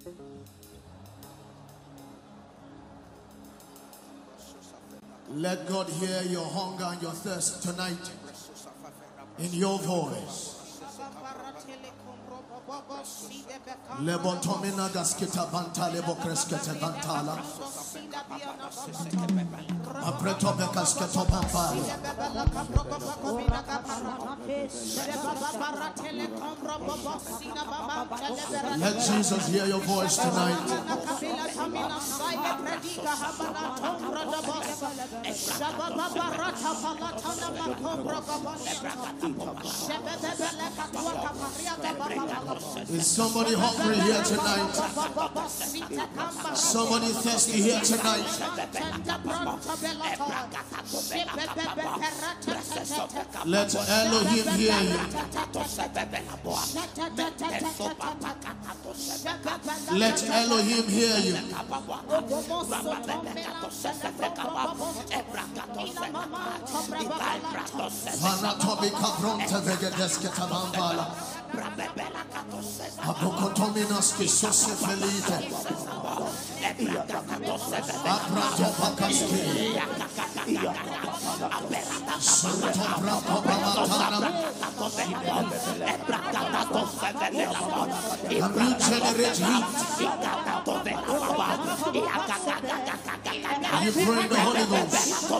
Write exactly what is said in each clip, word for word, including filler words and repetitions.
Let God hear your hunger and your thirst tonight in your voice. Lebotomina gaskita banta lebo kreskete bantala. Apreto bekaskete bantala. Let Jesus hear your voice tonight. Is somebody hungry here tonight? Somebody thirsty here tonight? Let Elohim hear you. Let Elohim hear you. Vanatobika bronte vegedesketa bambala. Apokotominas kisose felite. Abrato pakaski. Santo brato bamatana. A regenerate heat. You pray the Holy Ghost.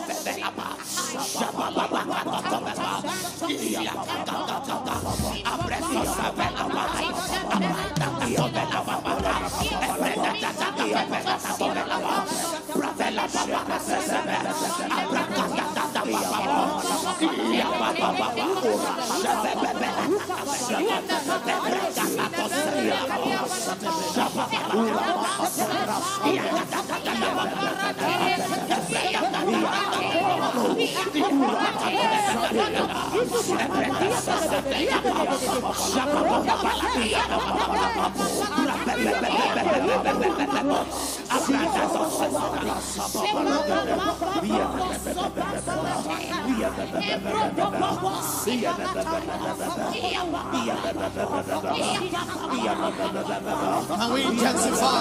Can we intensify?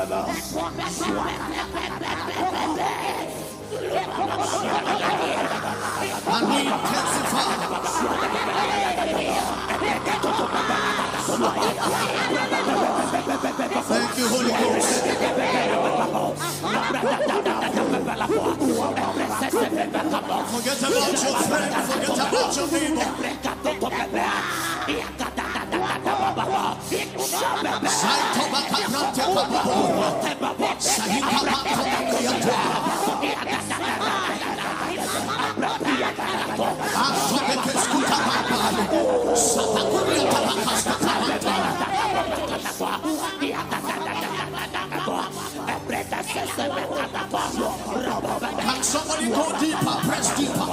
And we intensify. Thank you, Holy Ghost. Forget about your friend, forget about your neighbor. Can somebody go deeper? Press deeper.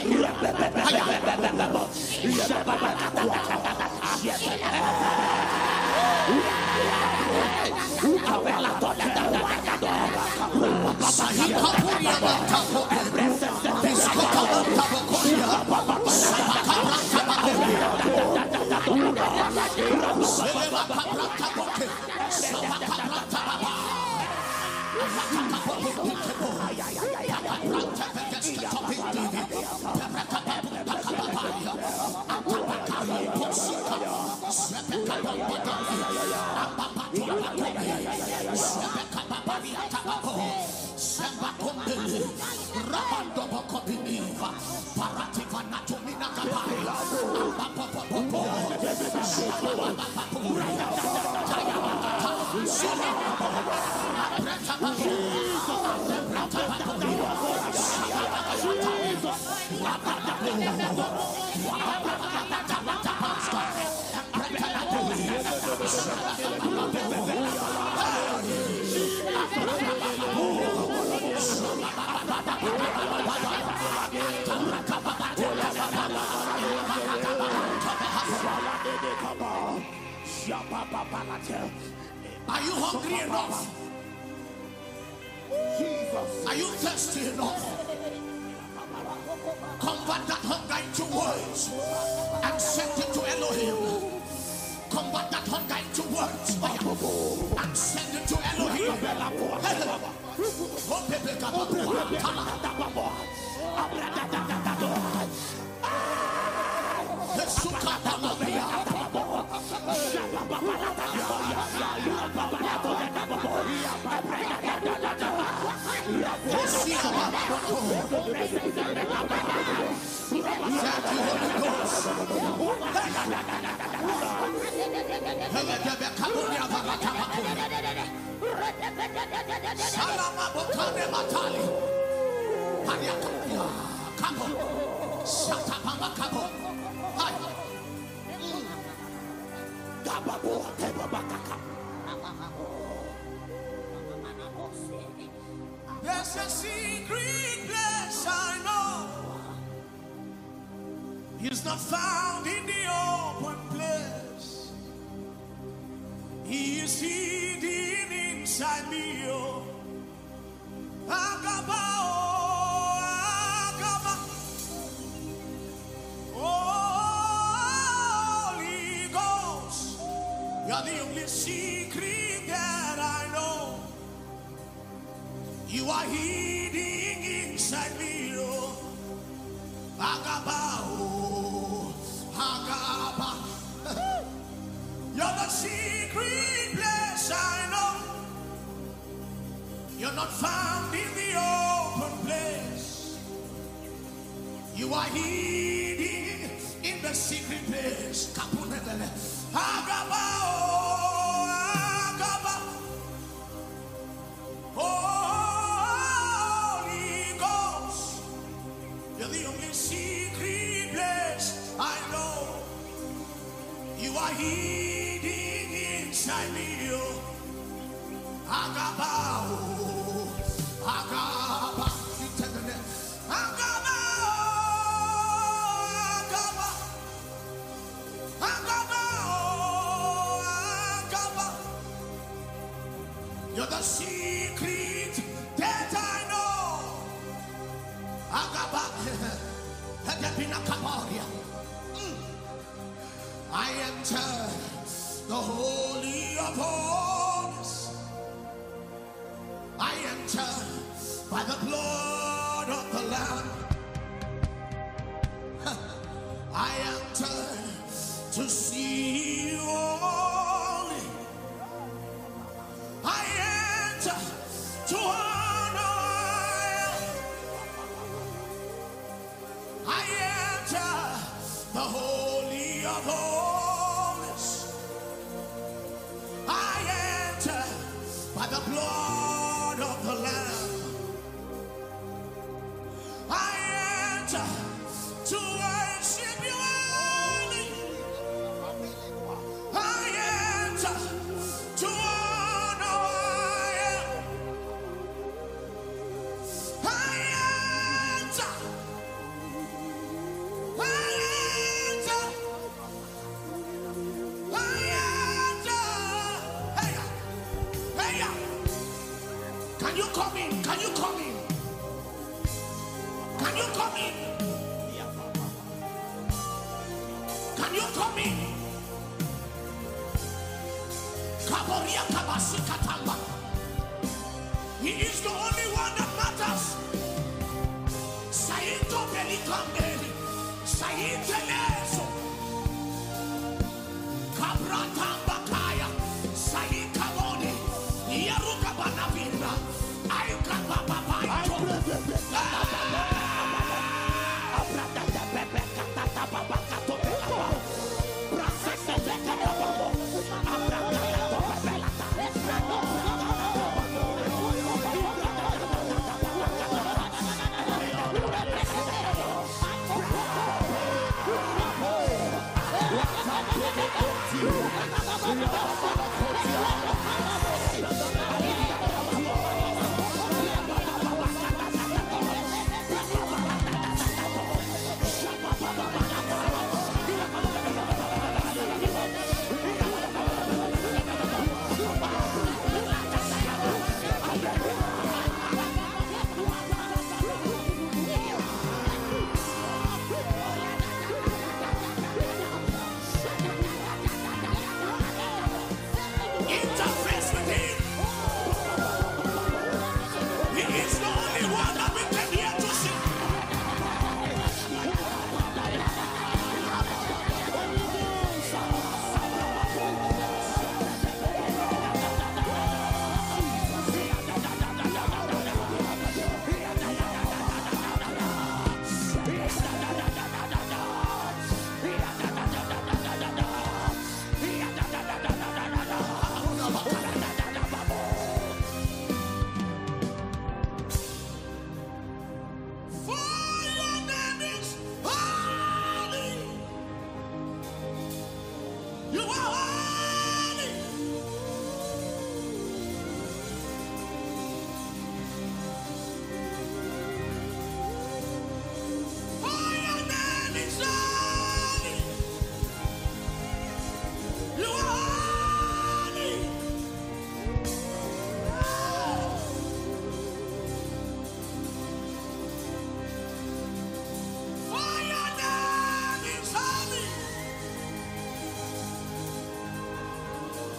Are you hungry enough? Jesus. Are you thirsty enough? Convert that hunger into words and send it to Elohim. Convert that hunger into words and send There's a secret place I know. He's not found in the open place. He is hidden inside me. Oh, Agaba, oh, Agaba. Holy Ghost, you're the only secret that I know. You are hidden inside me, oh, Agaba, oh, Agaba. You're the secret place I know. You're not found in the open place. You are hidden in the secret place. Agaba, oh, Agaba. Holy Ghost, you're the only secret place I know. You are hidden inside me, oh, Agaba, oh, Agaba. You tell them that. Agaba, oh, Agaba, Agaba, oh, Agaba. You're the secret that I know. Agaba, Agabina Kaparia. I enter the Holy of Holies. I enter by the blood of the Lamb. I enter to see you only. I enter to honor. I enter the Holy of Holies. I enter by the blood of the Lamb. I enter to worship you only. I enter to honor. I enter. I enter. I enter. Hey, hey, can you come in? Can you come in? Can you come in? Can you come in? Kaboria Kabasi Katamba. He is the only one that matters. Saito Belikambe. Saite Leso. Kabratamba Kaya. Saikabone. Yaruka Banavina. Ayuka Baba. Interface with him. He is the only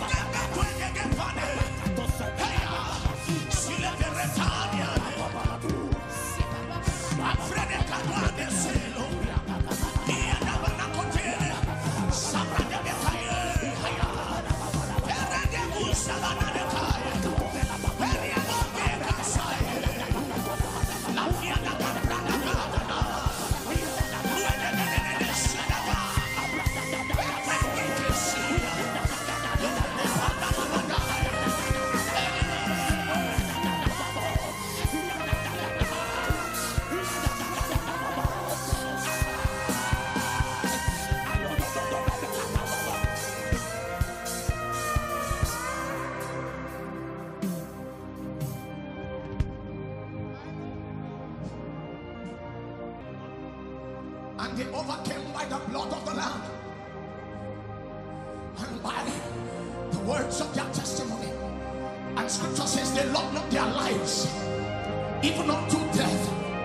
And they overcame by the blood of the Lamb and by the words of their testimony. And scripture says they loved not their lives even unto death.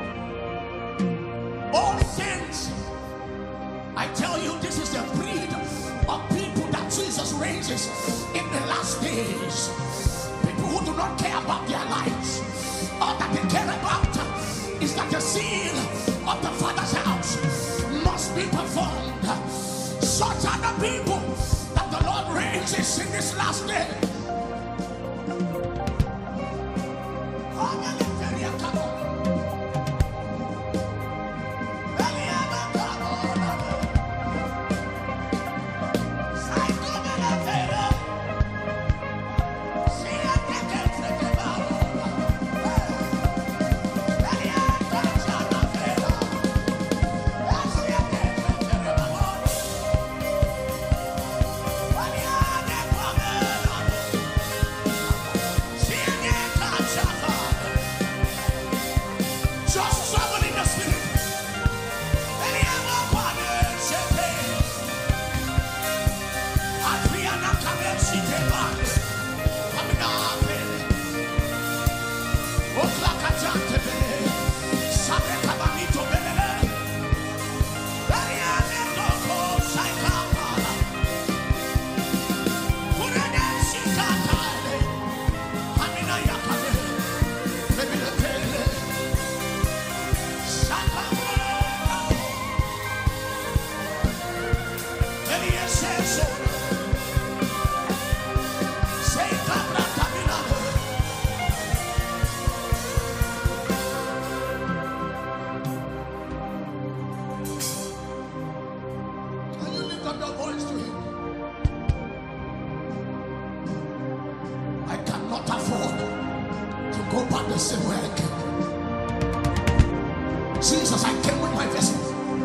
All things, I tell you, this is the breed of people that Jesus raises in the last days. People who do not care about their lives. All that they care about is that the seal of the Father's house must be performed. Such are the people that the Lord raises in this last day. the same way I came. Jesus, I came with my vessel.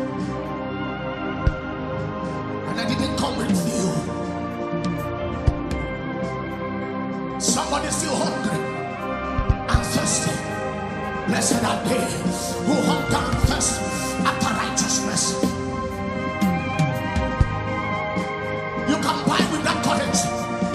And I didn't come with you. Somebody still hungry and thirsty. Blessed are they who hunger and thirst after righteousness. You can buy with that currency.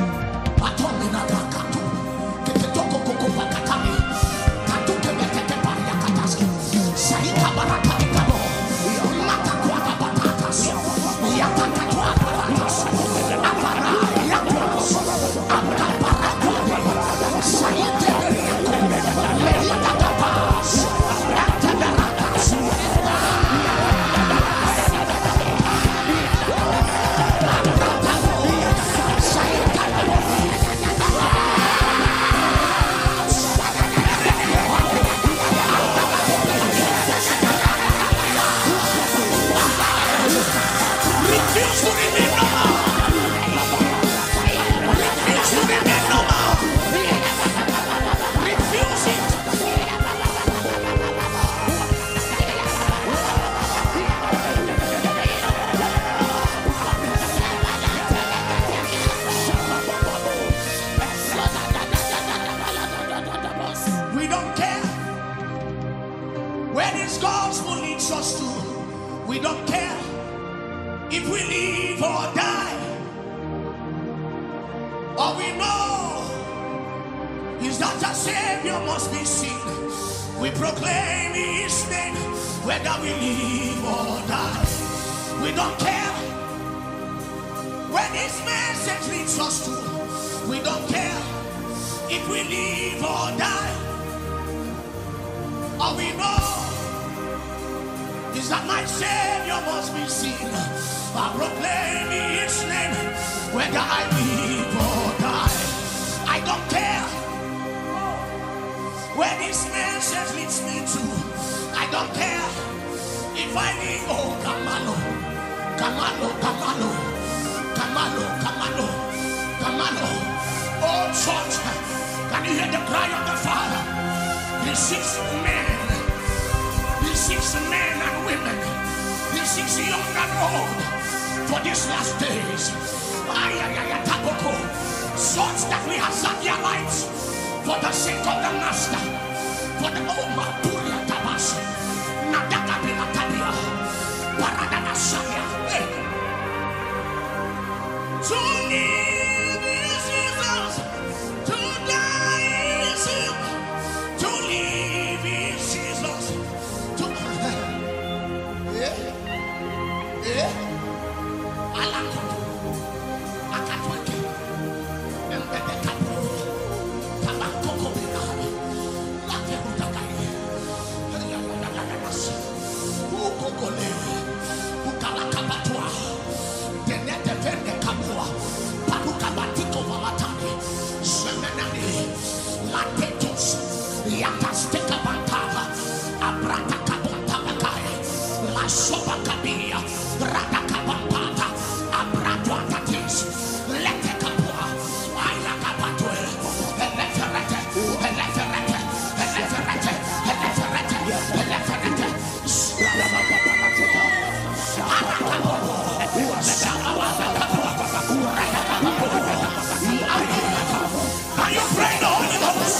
We don't care if we live or die. All we know is that our Savior must be seen. We proclaim His name whether we live or die. We don't care when His message leads us to. We don't care if we live or die. All we know is that my Savior must be seen. I proclaim His name whether I live or die. I don't care where His message leads me to. I don't care if I live. Oh, Kamalo, Kamalo, Kamalo, Kamalo, Kamalo, Kamalo. Oh, church, can you hear the cry of the Father? The six men. Six men and women, the six young and old, for these last days, such that we have sat their lives for the sake of the Master, for the Oma Puria Tabas, Nadakabila Tabia, Paradana Shaya. To live is Jesus, to die is Him, to live is Jesus. Sobakabia, Radakabata, Abratuatatis, Letekapua, Ayakapatue, Eleferete, Eleferete, Eleferete, Eleferete, Eleferete, Are you praying the Holy Ghost?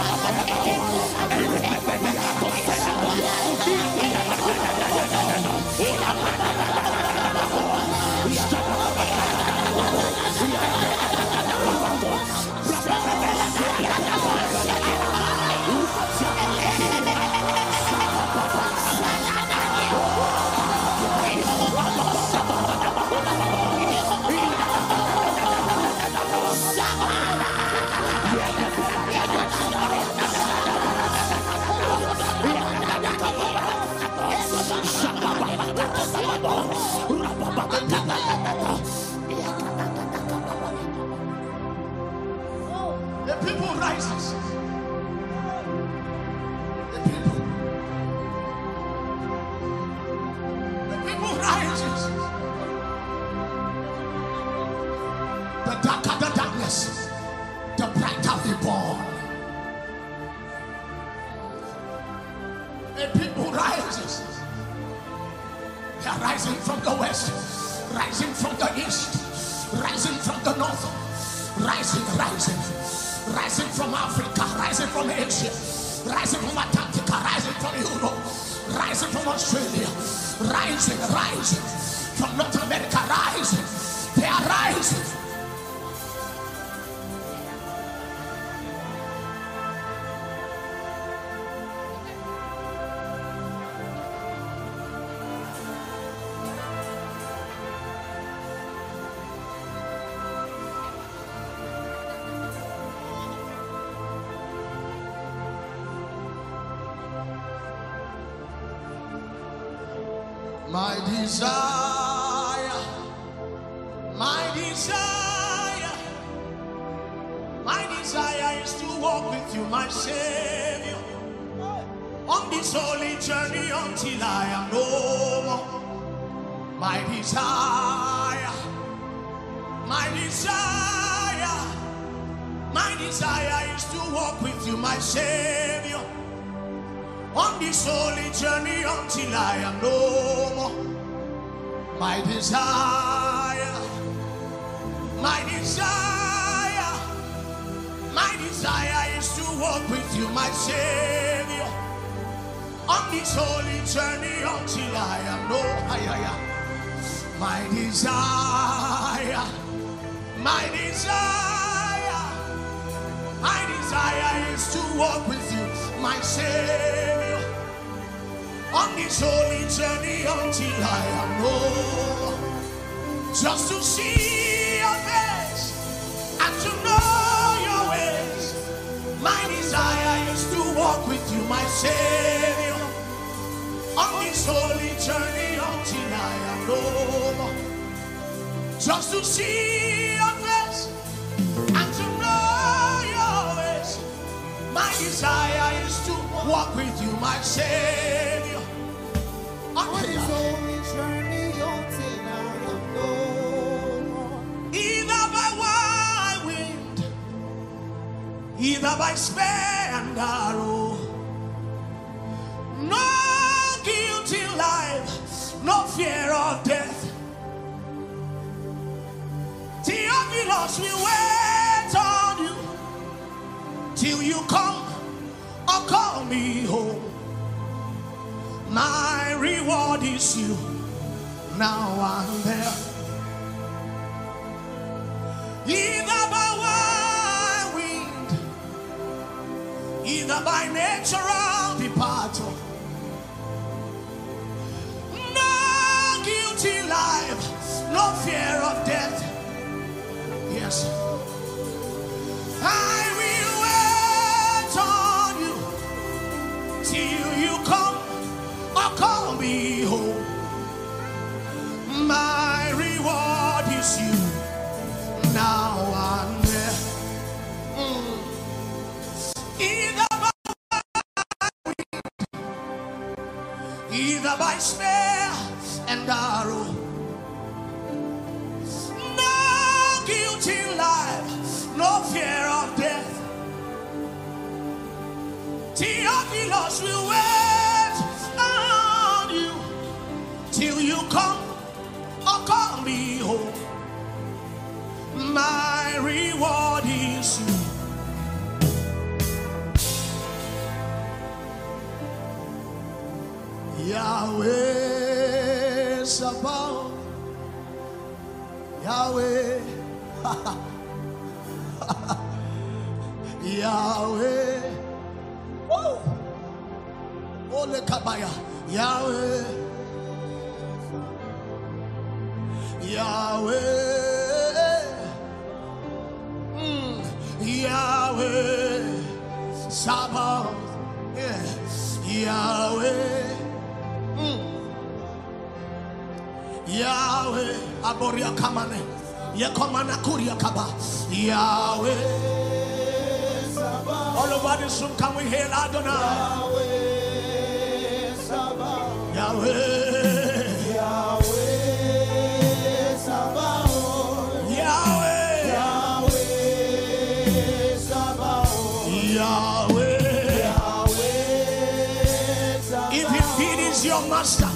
The people rises. The people. The people rises. The darker the darkness, the brighter we born. A people rises. They are rising from the west, rising from the east, rising from the north, rising, rising, rising from Africa, rising from Asia, rising from Antarctica, rising from Europe, rising from Australia, rising, rising from North America, rising. They are rising. My desire, my desire, my desire is to walk with you, my Savior, on this holy journey until I am no more. My desire, my desire, my desire is to walk with you, my Savior, on this holy journey until I am no more. My desire, my desire, my desire is to walk with you, my Savior, on this holy journey until I am no more. My desire, my desire, my desire is to walk with you, my Savior, on this holy journey until I am no more. Just to see your face and to know your ways. My desire is to walk with you, my Savior, on this holy journey until I am no more. Just to see your face and to know your ways. My desire is to walk with you, my Savior, on this holy journey until I am no more. Either by wild wind, either by spear and arrow, no guilt in life, no fear of death. Theophilus will wait on you till you come or call me home. My reward is you, now and there. Either by wild wind, either by natural departure, no guilty life, no fear of death. Yes, I will wait on you till you come or call me home. My reward is you, now and there. Mm. Either by wind, either by spear and arrow, no guilty life, no fear of death. Theophilus will wait on you till you come or call me home. My reward is you. Yahweh Sabaoth, Yahweh, Yahweh, woo, Ole Kabaya, Yahweh, Yahweh, mm. Yahweh Sabaoth, yeah. Yahweh, mm. Yahweh Aboria Kamane, Yakomana Kuria Kaba, Yahweh Sabaoth. All over this room, can we hail Adonai? Yahweh Sabaoth, Yahweh. is your master?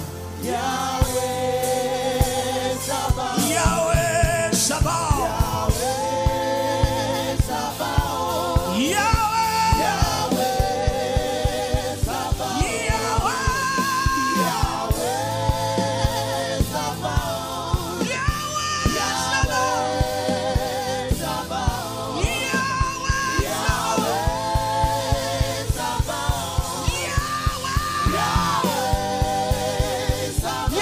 Yahweh Sabaoth. Yahweh Sabaoth. Yahweh Sabaoth. Yahweh. Yahweh Sabaoth. Yahweh Sabaoth. Yahweh Yahweh Sabaoth. Yahweh Yahweh Sabaoth. Yahweh Sabaoth.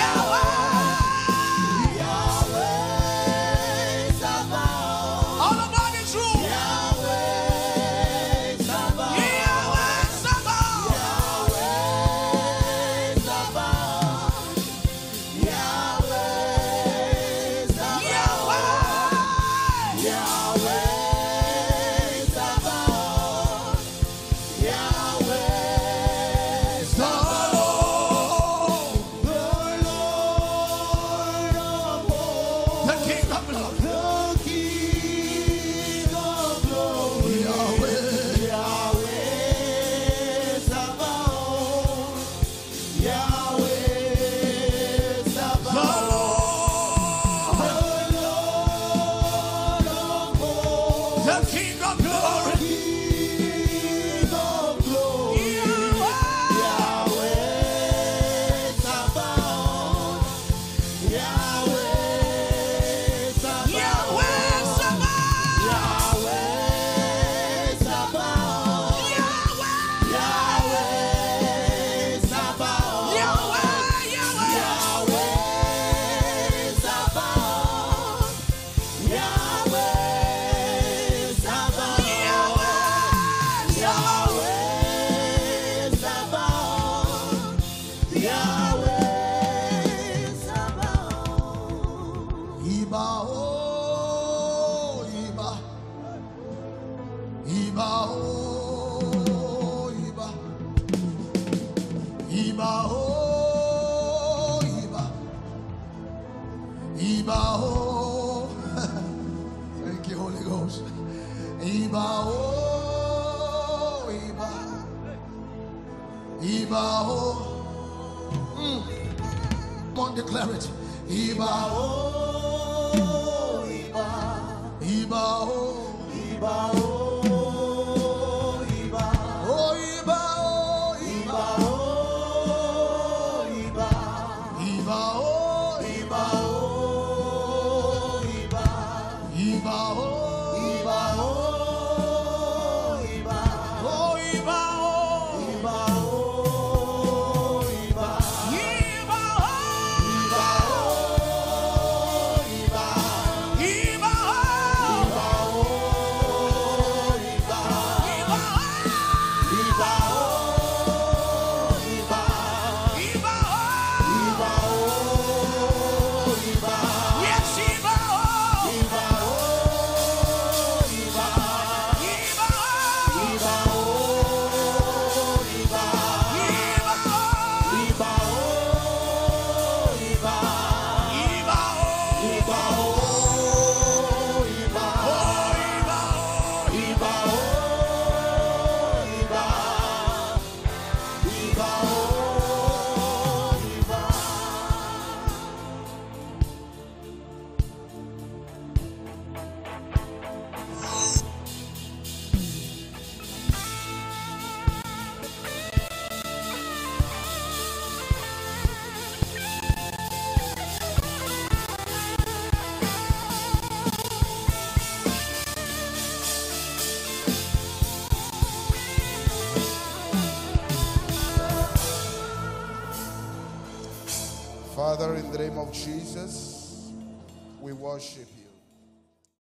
Yahweh Sabaoth. All about this room. Yahweh Sabaoth. Yahweh Sabaoth. Yahweh Sabaoth. Yahweh Sabaoth. Yahweh. Yahweh Sabaoth. Yahweh The Lord, the Lord of hosts, the King of glory. the King of glory. Yahweh. Yahweh Sabaoth. Yahweh The Sabaoth. Lord, The Lord of hosts, the King of glory. King of glory. Yahweh Sabaoth. Yahweh Sabaoth. Yahweh Sabaoth. Yahweh Sabaoth. Yahweh. Yahweh Sabaoth. Yahweh. Yahweh. Yahweh Sabaoth. Yahweh Sabaoth. Yahweh. Yahweh Sabaoth. Yahweh Sabaoth. Iba, oh, Iba. Iba, oh, Iba. Iba, oh, Iba. Iba, oh. Thank you, Holy Ghost. Iba, oh, Iba. Iba, oh. Mm. Come on, declare it. Iba, oh. Oh, Iba. Iba, oh. Iba, oh, Iba. Oh, Iba, oh, Iba, Iba. oh, Iba. Iba, oh, Iba, oh, Iba. Iba, oh. Iba, oh, Iba. Oh, Iba, oh. Iba, oh, Iba. Iba, Father, in the name of Jesus, we worship you.